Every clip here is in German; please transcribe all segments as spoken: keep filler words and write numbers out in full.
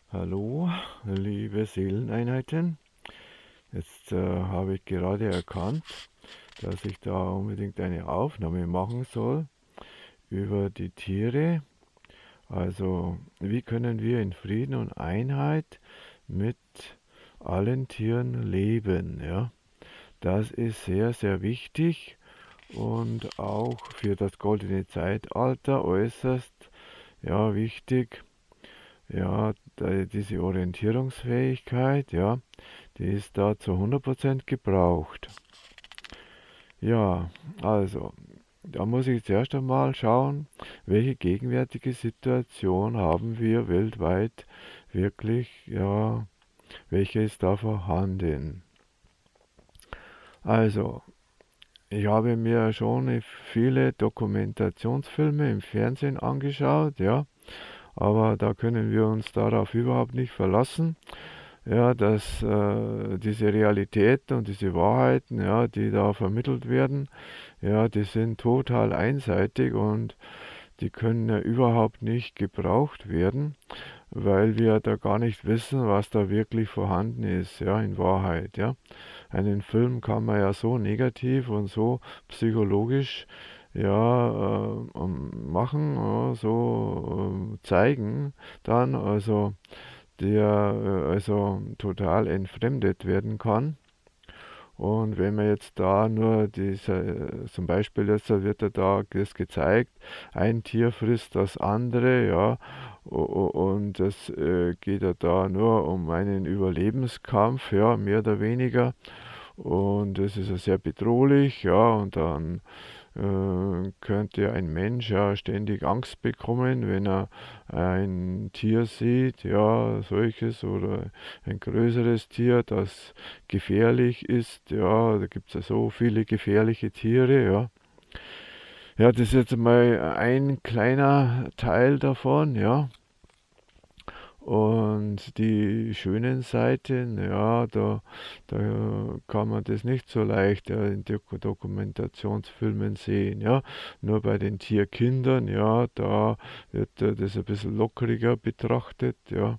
Hallo, liebe Seeleneinheiten. Jetzt äh, habe ich gerade erkannt, dass ich da unbedingt eine Aufnahme machen soll über die Tiere. Also, wie können wir in Frieden und Einheit mit allen Tieren leben? Ja, das ist sehr, sehr wichtig und auch für das goldene Zeitalter äußerst ja, wichtig. Ja, da- diese Orientierungsfähigkeit, ja, die ist da zu hundert Prozent gebraucht. Ja, also, da muss ich zuerst einmal schauen, welche gegenwärtige Situation haben wir weltweit wirklich, ja, welche ist da vorhanden. Also, ich habe mir schon viele Dokumentationsfilme im Fernsehen angeschaut, ja, aber da können wir uns darauf überhaupt nicht verlassen. Ja, dass äh, diese Realitäten und diese Wahrheiten, ja, die da vermittelt werden, ja, die sind total einseitig und die können ja überhaupt nicht gebraucht werden, weil wir da gar nicht wissen, was da wirklich vorhanden ist, ja, in Wahrheit, ja. Einen Film kann man ja so negativ und so psychologisch ja, äh, machen, ja, so äh, zeigen dann, also der äh, also total entfremdet werden kann. Und wenn man jetzt da nur diese, zum Beispiel jetzt wird ja da das gezeigt, ein Tier frisst das andere, ja, und es äh, geht ja da nur um einen Überlebenskampf, ja, mehr oder weniger. Und es ist ja sehr bedrohlich, ja, und dann äh, könnte ein Mensch ja ständig Angst bekommen, wenn er ein Tier sieht, ja, solches oder ein größeres Tier, das gefährlich ist, ja, da gibt es ja so viele gefährliche Tiere, ja. Ja, das ist jetzt mal ein kleiner Teil davon, ja. Und die schönen Seiten, ja, da, da kann man das nicht so leicht ja, in Dok Dokumentationsfilmen sehen, ja. Nur bei den Tierkindern, ja, da wird äh, das ein bisschen lockeriger betrachtet, ja.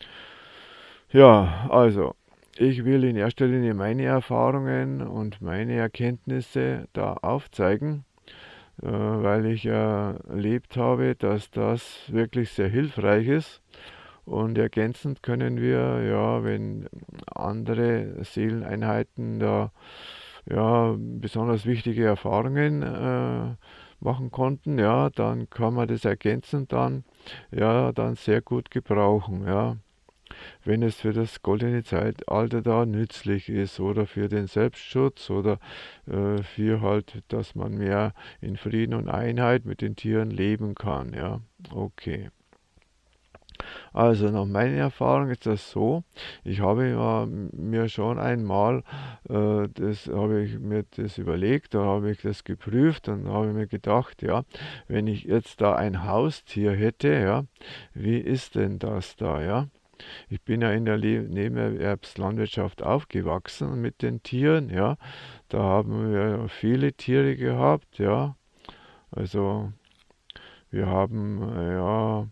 Ja, also, ich will in erster Linie meine Erfahrungen und meine Erkenntnisse da aufzeigen, äh, weil ich ja erlebt habe, dass das wirklich sehr hilfreich ist. Und ergänzend können wir, ja, wenn andere Seeleneinheiten da ja besonders wichtige Erfahrungen äh, machen konnten, ja, dann kann man das ergänzend dann ja dann sehr gut gebrauchen, ja, wenn es für das goldene Zeitalter da nützlich ist oder für den Selbstschutz oder äh, für halt, dass man mehr in Frieden und Einheit mit den Tieren leben kann, ja, okay. Also nach meiner Erfahrung ist das so, ich habe ja mir schon einmal, äh, das habe ich mir das überlegt, da habe ich das geprüft und habe mir gedacht, ja, wenn ich jetzt da ein Haustier hätte, ja, wie ist denn das da, ja? Ich bin ja in der Le Nebenerwerbslandwirtschaft aufgewachsen mit den Tieren, ja. Da haben wir viele Tiere gehabt, ja. Also wir haben, äh, ja,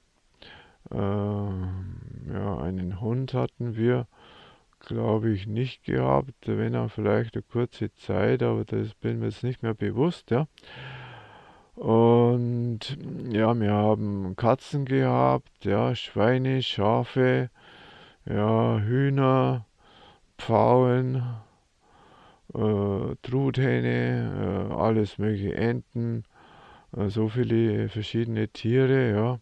äh, ja, einen Hund hatten wir, glaube ich, nicht gehabt, wenn er vielleicht eine kurze Zeit, aber das bin mir jetzt nicht mehr bewusst, ja. Und ja, wir haben Katzen gehabt, ja, Schweine, Schafe, ja, Hühner, Pfauen, äh, Truthähne, äh, alles mögliche Enten, äh, so viele verschiedene Tiere, ja.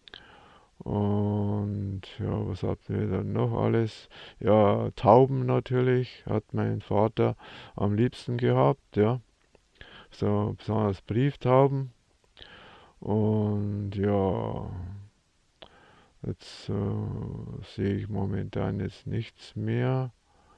Und ja, was hatten wir dann noch alles? Ja, Tauben natürlich hat mein Vater am liebsten gehabt, ja. So besonders Brieftauben. Und ja, jetzt äh, sehe ich momentan jetzt nichts mehr.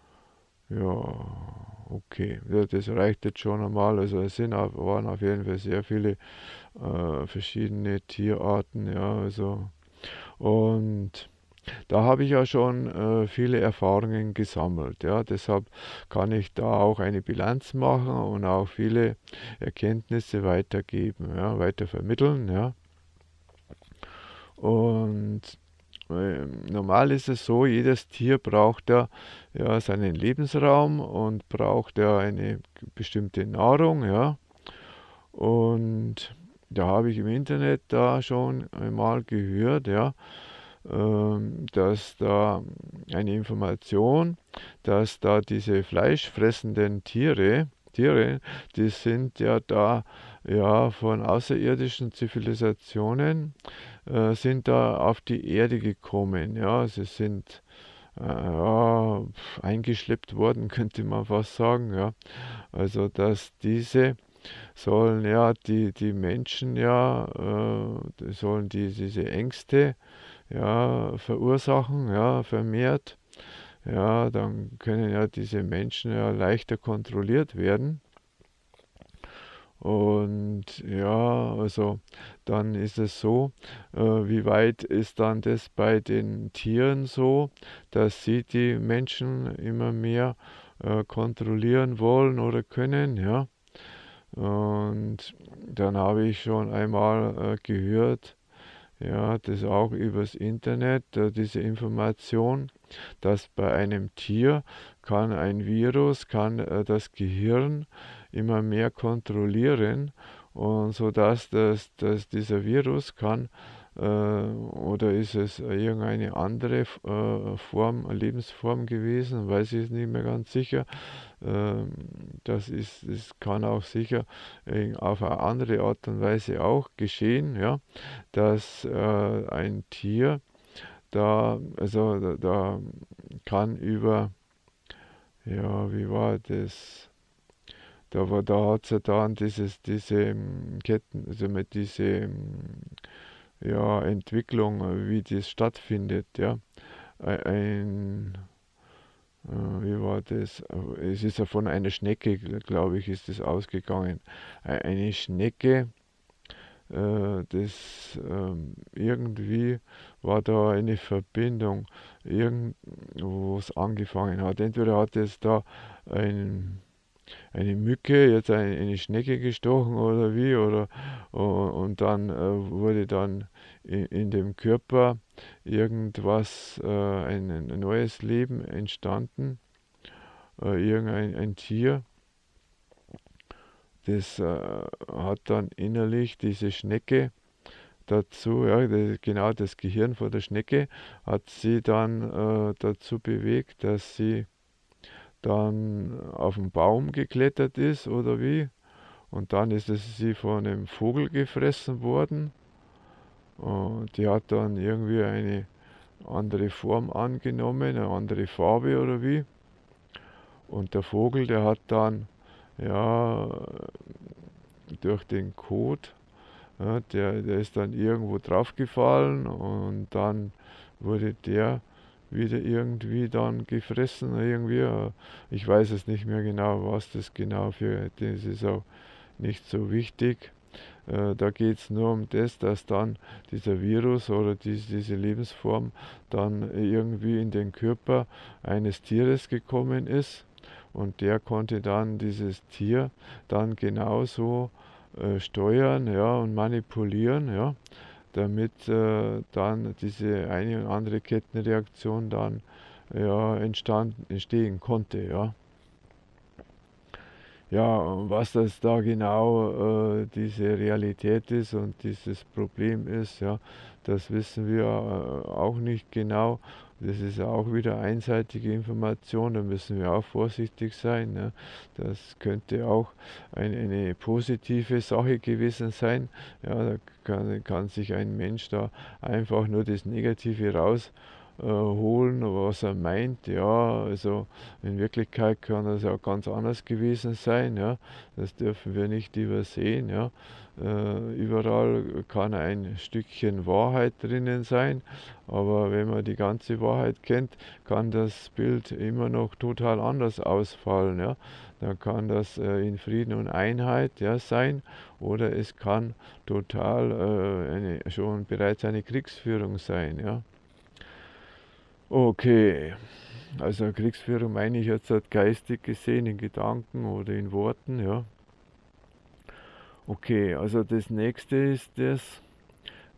Ja, okay. Ja, das reicht jetzt schon einmal. Also es sind, auf- waren auf jeden Fall sehr viele äh, verschiedene Tierarten, ja. Also und da habe ich ja schon äh, viele Erfahrungen gesammelt. Ja, deshalb kann ich da auch eine Bilanz machen und auch viele Erkenntnisse weitergeben, ja, weiter vermitteln. Ja. Und äh, normal ist es so, jedes Tier braucht ja, ja seinen Lebensraum und braucht ja eine bestimmte Nahrung, ja. Und da habe ich im Internet da schon einmal gehört, ja, ähm, dass da eine Information, dass da diese fleischfressenden Tiere, Tiere, die sind ja da ja von außerirdischen Zivilisationen, äh, sind da auf die Erde gekommen. Ja, sie sind äh, ja, eingeschleppt worden, könnte man fast sagen. Ja, also dass diese sollen ja die, die Menschen ja, äh, die sollen die, diese Ängste ja, verursachen, ja, vermehrt. Ja, dann können ja diese Menschen ja leichter kontrolliert werden. Und ja, also dann ist es so, äh, wie weit ist dann das bei den Tieren so, dass sie die Menschen immer mehr äh, kontrollieren wollen oder können, ja. Und dann habe ich schon einmal äh, gehört, ja, das auch übers Internet, äh, diese Information, dass bei einem Tier kann ein Virus, kann äh, das Gehirn immer mehr kontrollieren und so dass das, dass dieser Virus kann äh, oder ist es irgendeine andere äh, Form, Lebensform gewesen, weiß ich nicht mehr ganz sicher. Ähm, das ist, das kann auch sicher äh, auf eine andere Art und Weise auch geschehen, ja, dass äh, ein Tier da, also da, da kann über, ja, wie war das? Da war, da hat es ja dann dieses, diese ähm, Ketten, also mit diese ähm, ja, Entwicklung, äh, wie das stattfindet, ja. Ein, ein äh, wie war das? Äh, Es ist ja von einer Schnecke, glaube ich, ist das ausgegangen. Ei- Eine Schnecke, äh, das ähm, irgendwie war da eine Verbindung, irgendwo es angefangen hat. Entweder hat es da ein eine Mücke, jetzt eine, eine Schnecke gestochen oder wie, oder und, und dann äh, wurde dann in, in dem Körper irgendwas, äh, ein, ein neues Leben entstanden, äh, irgendein ein Tier, das äh, hat dann innerlich diese Schnecke dazu, ja, das, genau das Gehirn von der Schnecke hat sie dann äh, dazu bewegt, dass sie dann auf den Baum geklettert ist oder wie. Und dann ist es sie von einem Vogel gefressen worden. Und die hat dann irgendwie eine andere Form angenommen, eine andere Farbe oder wie. Und der Vogel, der hat dann, ja, durch den Kot, ja, der, der ist dann irgendwo draufgefallen und dann wurde der wieder irgendwie dann gefressen. Irgendwie, äh, ich weiß es nicht mehr genau, was das genau für, das ist auch nicht so wichtig. Äh, da geht es nur um das, dass dann dieser Virus oder diese, diese Lebensform dann irgendwie in den Körper eines Tieres gekommen ist und der konnte dann dieses Tier dann genauso äh, steuern, ja, und manipulieren, ja, damit äh, dann diese eine und andere Kettenreaktion dann ja, entstand, entstehen konnte, ja. Ja, und was das da genau äh, diese Realität ist und dieses Problem ist, ja, das wissen wir äh, auch nicht genau. Das ist auch wieder einseitige Information, da müssen wir auch vorsichtig sein. Ne? Das könnte auch ein, eine positive Sache gewesen sein. Ja, da kann, kann sich ein Mensch da einfach nur das Negative raus äh, holen, was er meint. Ja, also in Wirklichkeit kann das auch ganz anders gewesen sein. Ja, das dürfen wir nicht übersehen. Ja, äh, überall kann ein Stückchen Wahrheit drinnen sein, aber wenn man die ganze Wahrheit kennt, kann das Bild immer noch total anders ausfallen. Ja, dann kann das äh, in Frieden und Einheit ja, sein oder es kann total äh, eine, schon bereits eine Kriegsführung sein. Ja. Okay, also Kriegsführung meine ich jetzt halt geistig gesehen, in Gedanken oder in Worten, ja. Okay, also das nächste ist das,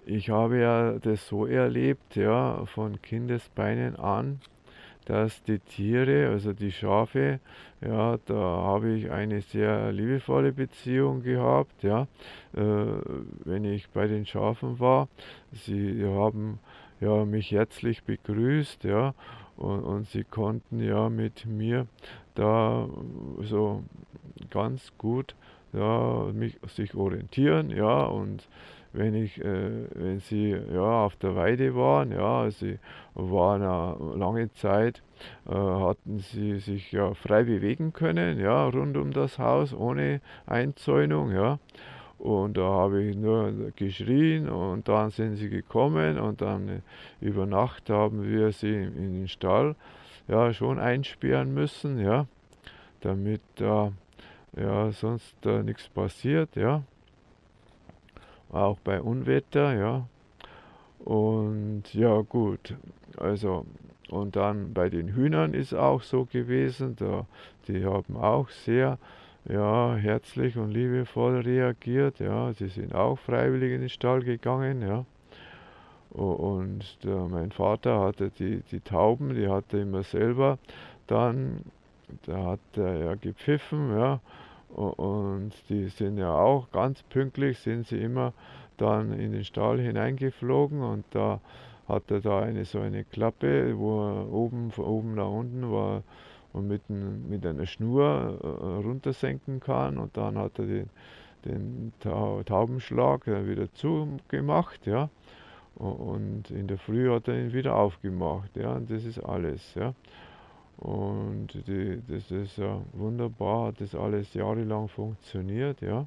ich habe ja das so erlebt, ja, von Kindesbeinen an, dass die Tiere, also die Schafe, ja, da habe ich eine sehr liebevolle Beziehung gehabt, ja, äh, wenn ich bei den Schafen war. Sie haben ja mich herzlich begrüßt, ja, und, und sie konnten ja mit mir da so ganz gut ja, mich, sich orientieren, ja, und wenn ich, äh, wenn sie ja auf der Weide waren, ja, sie waren eine lange Zeit, äh, hatten sie sich ja frei bewegen können, ja, rund um das Haus ohne Einzäunung, ja. Und da habe ich nur geschrien und dann sind sie gekommen und dann äh, über Nacht haben wir sie in den Stall ja schon einsperren müssen, ja, damit da ja sonst da nichts passiert, ja. Auch bei Unwetter, ja. Und ja, gut, also, und dann bei den Hühnern ist auch so gewesen, da, die haben auch sehr, ja, herzlich und liebevoll reagiert, ja, sie sind auch freiwillig in den Stall gegangen, ja. Und der, mein Vater hatte die, die Tauben, die hatte immer selber dann, da hat er ja gepfiffen, ja, und die sind ja auch ganz pünktlich, sind sie immer dann in den Stall hineingeflogen und da hat er da eine so eine Klappe, wo er oben, von oben nach unten war und mit, ein, mit einer Schnur äh, runtersenken kann und dann hat er den, den Taubenschlag wieder zugemacht, ja. Und in der Früh hat er ihn wieder aufgemacht, ja, und das ist alles, ja. Und die, das ist ja wunderbar, hat das alles jahrelang funktioniert, ja.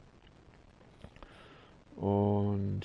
Und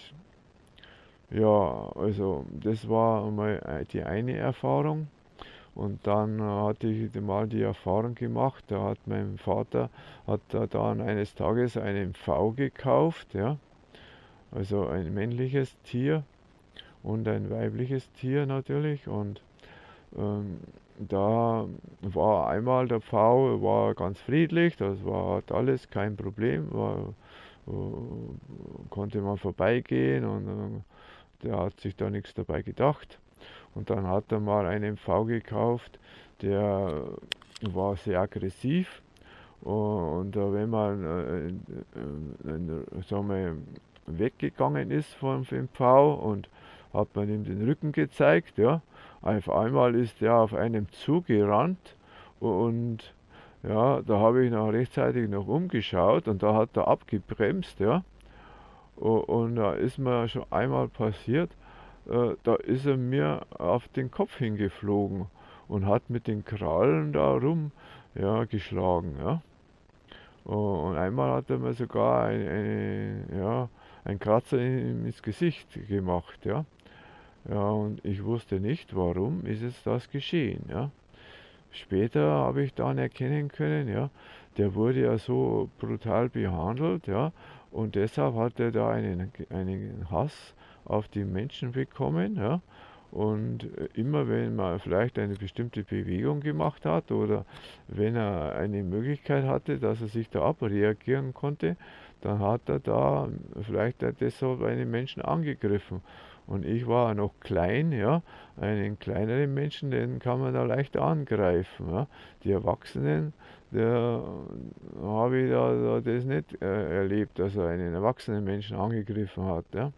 ja, also das war mal die eine Erfahrung. Und dann hatte ich mal die Erfahrung gemacht, da hat mein Vater hat da dann eines Tages einen Pfau gekauft, ja, also ein männliches Tier und ein weibliches Tier natürlich. Und ähm, da war einmal der Pfau war ganz friedlich, das war hat alles kein Problem, war, äh, konnte man vorbeigehen und äh, der hat sich da nichts dabei gedacht. Und dann hat er mal einen Pfau gekauft, der war sehr aggressiv. Und äh, wenn man äh, äh, äh, sagen wir, weggegangen ist von dem Pfau und hat man ihm den Rücken gezeigt, ja, auf einmal ist er auf einem zugerannt und ja, da habe ich noch rechtzeitig noch umgeschaut und da hat er abgebremst, ja. Und da ist mir schon einmal passiert, äh, da ist er mir auf den Kopf hingeflogen und hat mit den Krallen da rum ja, geschlagen. Ja. Und einmal hat er mir sogar ein, eine, ja, ein Kratzer ins Gesicht gemacht. Ja. Ja, und ich wusste nicht, warum ist es das geschehen. Ja. Später habe ich dann erkennen können, ja, der wurde ja so brutal behandelt, ja, und deshalb hat er da einen, einen Hass auf die Menschen bekommen, ja. Und immer wenn man vielleicht eine bestimmte Bewegung gemacht hat oder wenn er eine Möglichkeit hatte, dass er sich da abreagieren konnte, dann hat er da vielleicht deshalb einen Menschen angegriffen. Und ich war noch klein, ja, einen kleineren Menschen, den kann man da leicht angreifen. Ja. Die Erwachsenen, da habe ich da, da das nicht äh, erlebt, dass er einen erwachsenen Menschen angegriffen hat. Ja.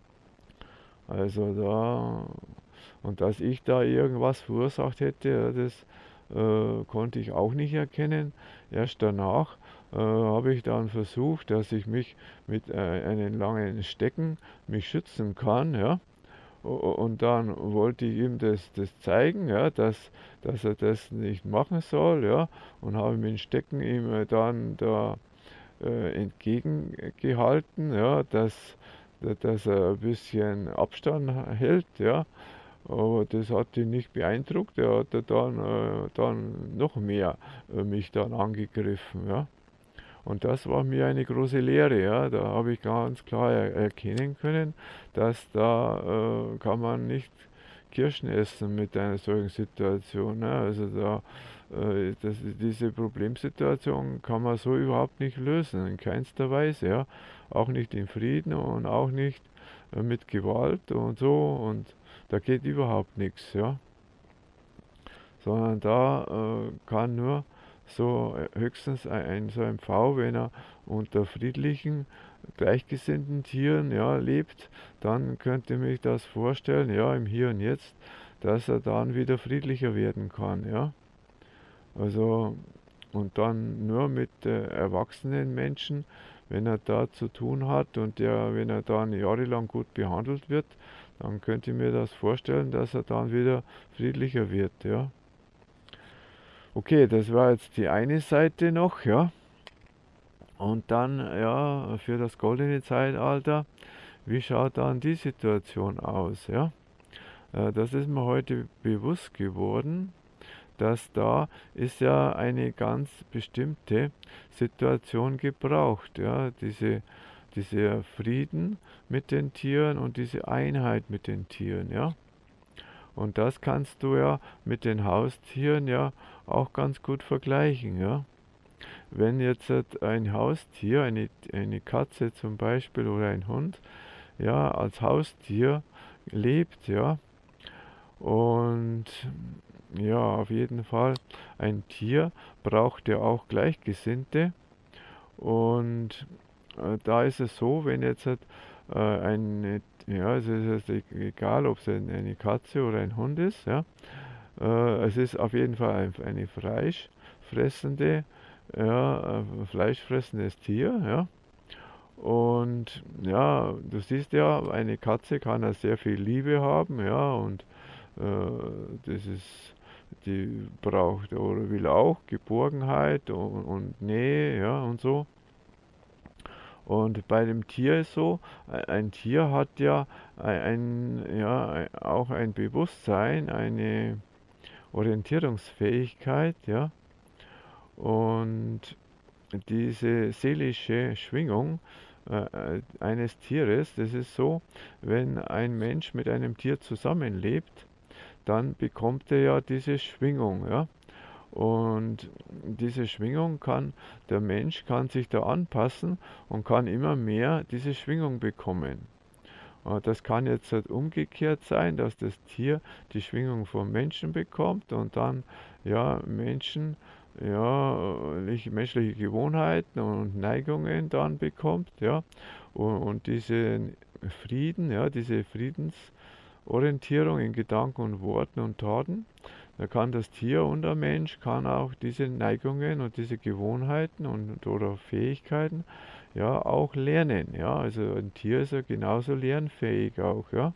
Also da, und dass ich da irgendwas verursacht hätte, ja, das äh, konnte ich auch nicht erkennen. Erst danach äh, habe ich dann versucht, dass ich mich mit äh, einem langen Stecken mich schützen kann, ja. Und dann wollte ich ihm das, das zeigen, ja, dass, dass er das nicht machen soll, ja, und habe mit dem Stecken ihm dann da äh, entgegengehalten, ja, dass, dass er ein bisschen Abstand hält, ja. Aber das hat ihn nicht beeindruckt. Er hat dann, äh, dann noch mehr äh, mich dann angegriffen. Ja. Und das war mir eine große Lehre. Ja. Da habe ich ganz klar er erkennen können, dass da äh, kann man nicht Kirschen essen mit einer solchen Situation. Ne. Also da, äh, das, diese Problemsituation kann man so überhaupt nicht lösen, in keinster Weise. Ja. Auch nicht in Frieden und auch nicht äh, mit Gewalt und so, und da geht überhaupt nichts, ja. Sondern da äh, kann nur so äh, höchstens ein, ein so ein Pfau, wenn er unter friedlichen, gleichgesinnten Tieren, ja, lebt, dann könnte mich das vorstellen, ja, im Hier und Jetzt, dass er dann wieder friedlicher werden kann, ja. Also, und dann nur mit äh, erwachsenen Menschen, wenn er da zu tun hat und der, wenn er dann jahrelang gut behandelt wird, dann könnte ich mir das vorstellen, dass er dann wieder friedlicher wird, ja. Okay, das war jetzt die eine Seite noch, ja. Und dann, ja, für das goldene Zeitalter, wie schaut dann die Situation aus, ja? Äh, das ist mir heute bewusst geworden, dass da ist ja eine ganz bestimmte Situation gebraucht, ja, diese, dieser Frieden mit den Tieren und diese Einheit mit den Tieren, ja. Und das kannst du ja mit den Haustieren ja auch ganz gut vergleichen, ja. Wenn jetzt ein Haustier, eine, eine Katze zum Beispiel oder ein Hund, ja, als Haustier lebt, ja, und ja, auf jeden Fall, ein Tier braucht ja auch Gleichgesinnte, und äh, da ist es so, wenn jetzt äh, eine, ja, es ist jetzt egal, ob es eine Katze oder ein Hund ist, ja, äh, es ist auf jeden Fall ein, eine fleischfressende, ja, äh, fleischfressendes Tier, ja. Und ja, du siehst ja, eine Katze kann ja sehr viel Liebe haben, ja, und äh, das ist, die braucht oder will auch Geborgenheit und, und Nähe, ja, und so. Und bei dem Tier ist so, ein Tier hat ja ein, ja, auch ein Bewusstsein, eine Orientierungsfähigkeit, ja, und diese seelische Schwingung äh, eines Tieres, das ist so, wenn ein Mensch mit einem Tier zusammenlebt, dann bekommt er ja diese Schwingung, ja. Und diese Schwingung kann, der Mensch kann sich da anpassen und kann immer mehr diese Schwingung bekommen. Das kann jetzt halt umgekehrt sein, dass das Tier die Schwingung vom Menschen bekommt und dann ja Menschen, ja, menschliche Gewohnheiten und Neigungen dann bekommt, ja. Und, und diesen Frieden, ja, diese Friedensorientierung in Gedanken und Worten und Taten, da kann das Tier und der Mensch kann auch diese Neigungen und diese Gewohnheiten und oder Fähigkeiten ja auch lernen. Ja, also ein Tier ist ja genauso lernfähig auch, ja.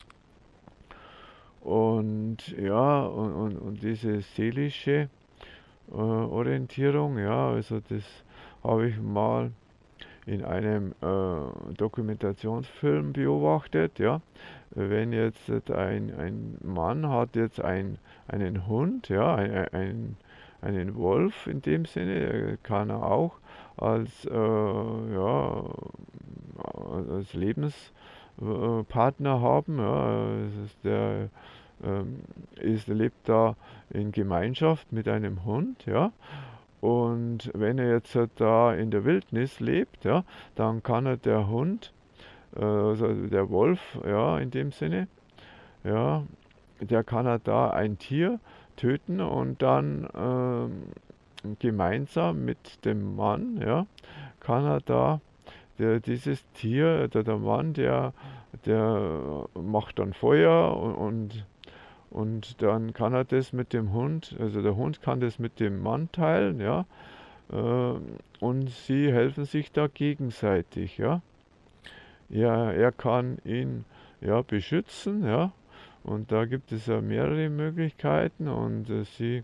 Und ja, und, und, und diese seelische äh, Orientierung, ja, also das habe ich mal in einem äh, Dokumentationsfilm beobachtet, ja. Wenn jetzt ein, ein Mann hat jetzt ein, einen Hund, ja, ein, ein, einen Wolf in dem Sinne, kann er auch als, äh, ja, als Lebenspartner haben. Ja. Ist der ähm, ist, lebt da in Gemeinschaft mit einem Hund, ja. Und wenn er jetzt da in der Wildnis lebt, ja, dann kann er der Hund, äh, also der Wolf, ja, in dem Sinne, ja, der kann er da ein Tier töten und dann ähm, gemeinsam mit dem Mann, ja, kann er da der, dieses Tier, der, der Mann, der, der macht dann Feuer und, und und dann kann er das mit dem Hund, also der Hund kann das mit dem Mann teilen, ja, äh, und sie helfen sich da gegenseitig, ja. Ja, er kann ihn ja beschützen, ja, und da gibt es ja mehrere Möglichkeiten und äh, sie,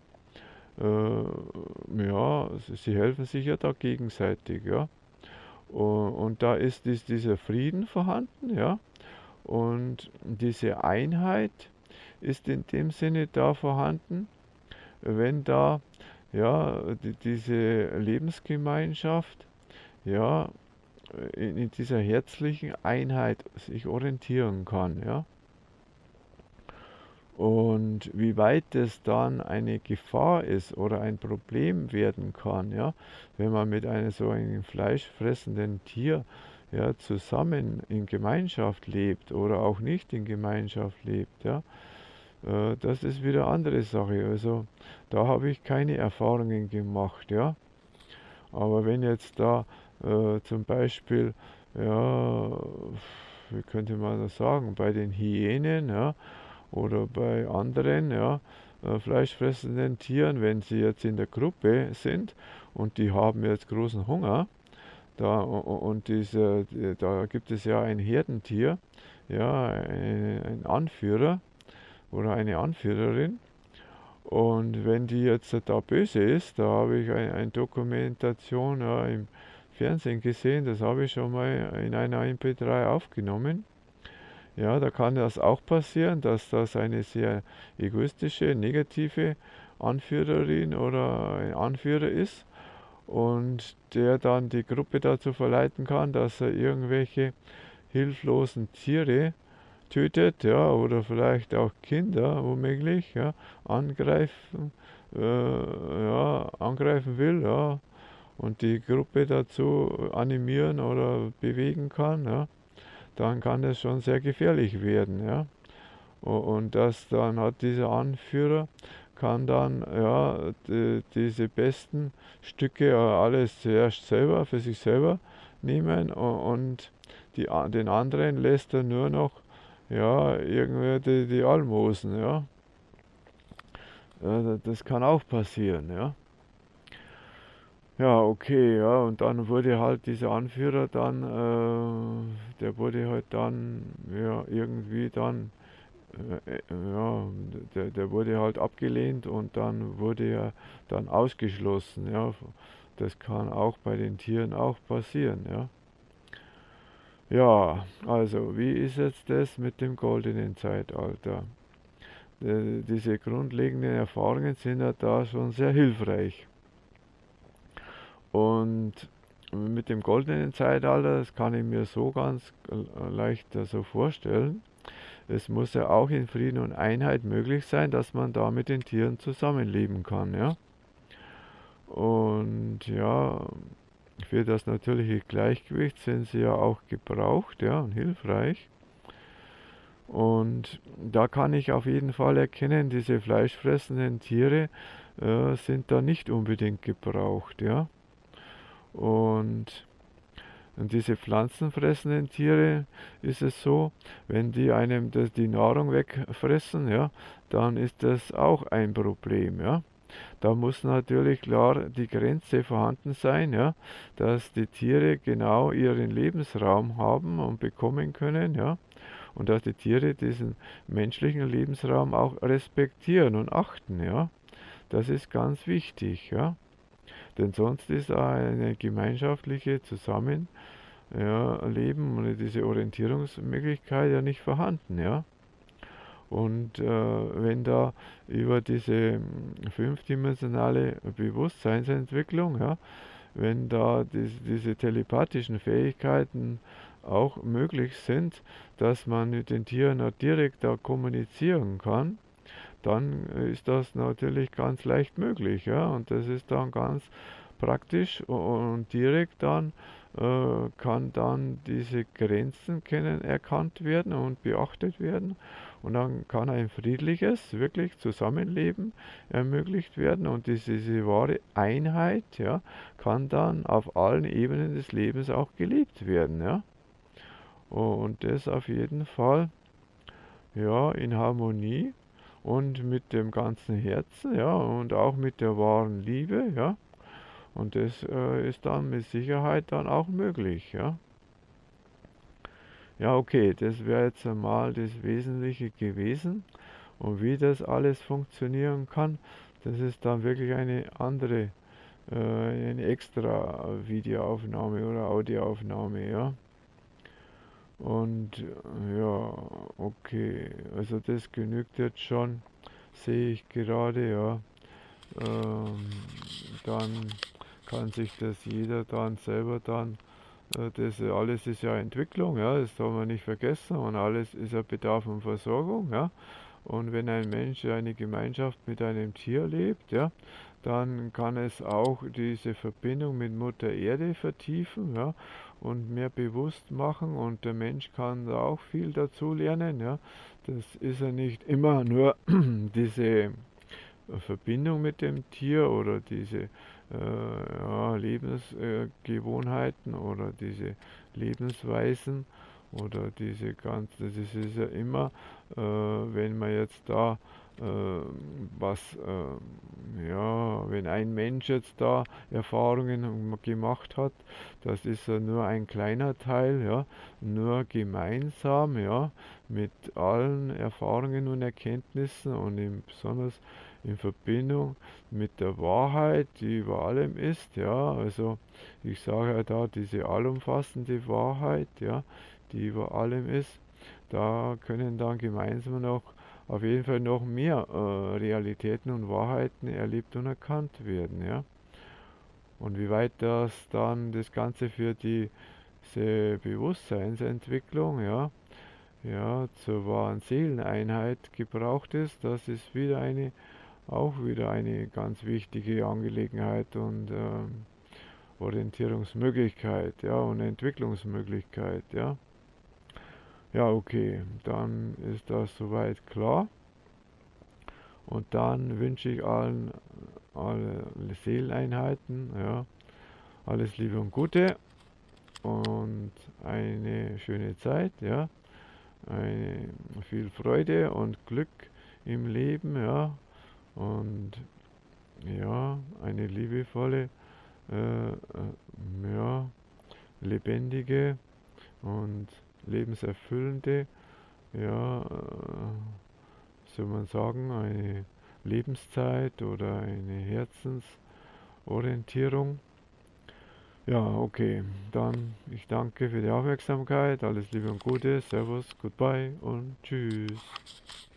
äh, ja, sie helfen sich ja da gegenseitig, ja. Und, und da ist dies, dieser Frieden vorhanden, ja, und diese Einheit ist in dem Sinne da vorhanden, wenn da ja die, diese Lebensgemeinschaft ja in, in dieser herzlichen Einheit sich orientieren kann, ja. Und wie weit das dann eine Gefahr ist oder ein Problem werden kann, ja, wenn man mit einem so einem fleischfressenden Tier ja, zusammen in Gemeinschaft lebt oder auch nicht in Gemeinschaft lebt, ja, äh, das ist wieder eine andere Sache. Also da habe ich keine Erfahrungen gemacht, ja. Aber wenn jetzt da äh, zum Beispiel, ja, wie könnte man das sagen, bei den Hyänen, ja, oder bei anderen, ja, äh, fleischfressenden Tieren, wenn sie jetzt in der Gruppe sind und die haben jetzt großen Hunger, da, und diese, da gibt es ja ein Herdentier, ja, ein, ein Anführer oder eine Anführerin. Und wenn die jetzt da böse ist, da habe ich eine, eine Dokumentation ja, im Fernsehen gesehen, das habe ich schon mal in einer M P drei aufgenommen. Ja, da kann das auch passieren, dass das eine sehr egoistische, negative Anführerin oder ein Anführer ist und der dann die Gruppe dazu verleiten kann, dass er irgendwelche hilflosen Tiere tötet, ja, oder vielleicht auch Kinder womöglich, ja, angreifen, äh, ja, angreifen will, ja, und die Gruppe dazu animieren oder bewegen kann, ja, dann kann es schon sehr gefährlich werden, ja. Und das dann hat dieser Anführer kann dann ja die, diese besten Stücke alles zuerst selber für sich selber nehmen und die, den anderen lässt er nur noch ja irgendwie die, die Almosen, ja. Ja, das kann auch passieren, ja. Ja, okay, ja, und dann wurde halt dieser Anführer dann, äh, der wurde halt dann, ja, irgendwie dann, äh, äh, ja, der, der wurde halt abgelehnt und dann wurde er dann ausgeschlossen, ja. Das kann auch bei den Tieren auch passieren, ja. Ja, also, wie ist jetzt das mit dem goldenen Zeitalter? Äh, diese grundlegenden Erfahrungen sind ja da schon sehr hilfreich. Und mit dem goldenen Zeitalter, das kann ich mir so ganz leicht so vorstellen, es muss ja auch in Frieden und Einheit möglich sein, dass man da mit den Tieren zusammenleben kann, ja. Und ja, für das natürliche Gleichgewicht sind sie ja auch gebraucht, ja, und hilfreich. Und da kann ich auf jeden Fall erkennen, diese fleischfressenden Tiere äh, sind da nicht unbedingt gebraucht, ja. Und, und diese pflanzenfressenden Tiere ist es so, wenn die einem das, die Nahrung wegfressen, ja, dann ist das auch ein Problem, ja. Da muss natürlich klar die Grenze vorhanden sein, ja, dass die Tiere genau ihren Lebensraum haben und bekommen können, ja, und dass die Tiere diesen menschlichen Lebensraum auch respektieren und achten, ja. Das ist ganz wichtig, ja. Denn sonst ist eine gemeinschaftliche Zusammenleben ja, und diese Orientierungsmöglichkeit ja nicht vorhanden, ja. Und äh, wenn da über diese fünfdimensionale Bewusstseinsentwicklung, ja, wenn da dies, diese telepathischen Fähigkeiten auch möglich sind, dass man mit den Tieren auch direkt da kommunizieren kann, dann ist das natürlich ganz leicht möglich, ja, und das ist dann ganz praktisch und direkt dann äh, kann dann diese Grenzen kennen, erkannt werden und beachtet werden und dann kann ein friedliches, wirklich Zusammenleben ermöglicht werden und diese, diese wahre Einheit, ja, kann dann auf allen Ebenen des Lebens auch gelebt werden, ja, und das auf jeden Fall, ja, in Harmonie und mit dem ganzen Herzen, ja, und auch mit der wahren Liebe, ja. Und das äh, ist dann mit Sicherheit dann auch möglich, ja. Ja, okay, das wäre jetzt einmal das Wesentliche gewesen. Und wie das alles funktionieren kann, das ist dann wirklich eine andere, äh, eine extra Videoaufnahme oder Audioaufnahme, ja. Und ja, okay, also das genügt jetzt schon, sehe ich gerade, ja. Ähm, dann kann sich das jeder dann selber dann, äh, das alles ist ja Entwicklung, ja, das soll man nicht vergessen und alles ist ja Bedarf und Versorgung, ja. Und wenn ein Mensch eine Gemeinschaft mit einem Tier lebt, ja, dann kann es auch diese Verbindung mit Mutter Erde vertiefen, ja, und mehr bewusst machen, und der Mensch kann da auch viel dazu lernen. Ja. Das ist ja nicht immer nur diese Verbindung mit dem Tier oder diese äh, ja, Lebensgewohnheiten oder diese Lebensweisen oder diese ganze, das ist ja immer, äh, wenn man jetzt da äh, was, äh, ja, wenn ein Mensch jetzt da Erfahrungen gemacht hat, das ist ja nur ein kleiner Teil, ja, nur gemeinsam, ja, mit allen Erfahrungen und Erkenntnissen und im, besonders in Verbindung mit der Wahrheit, die über allem ist, ja, also ich sage ja da diese allumfassende Wahrheit, ja, die über allem ist, da können dann gemeinsam noch auf jeden Fall noch mehr äh, Realitäten und Wahrheiten erlebt und erkannt werden, ja. Und wie weit das dann das Ganze für die diese Bewusstseinsentwicklung, ja, ja, zur wahren Seeleneinheit gebraucht ist, das ist wieder eine auch wieder eine ganz wichtige Angelegenheit und ähm, Orientierungsmöglichkeit, ja, und Entwicklungsmöglichkeit, ja. Ja, okay, dann ist das soweit klar. Und dann wünsche ich allen alle Seeleneinheiten, ja, alles Liebe und Gute und eine schöne Zeit, ja, eine, viel Freude und Glück im Leben, ja, und ja, eine liebevolle, äh, äh, ja, lebendige und lebenserfüllende, ja, äh, soll man sagen, eine Lebenszeit oder eine Herzensorientierung. Ja, okay, dann ich danke für die Aufmerksamkeit, alles Liebe und Gute, Servus, Goodbye und Tschüss.